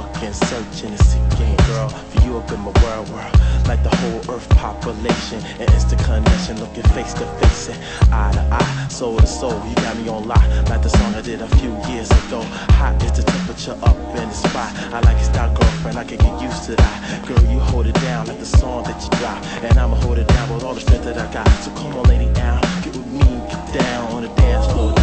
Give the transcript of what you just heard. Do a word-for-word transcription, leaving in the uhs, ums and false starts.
looking, searching and seeking, girl. For you up in my world, world, like the whole earth population. An instant connection, looking face to face and eye to eye, soul to soul. You got me on lock, like the song I did a few years ago. Hot is the temperature up in the spot. I like your style, girlfriend, I can get used to that. Girl, you hold it down like the song that you drop, and I'ma hold it down with all the strength that I got. So come on, lady, down, get with me, get down on the dance floor.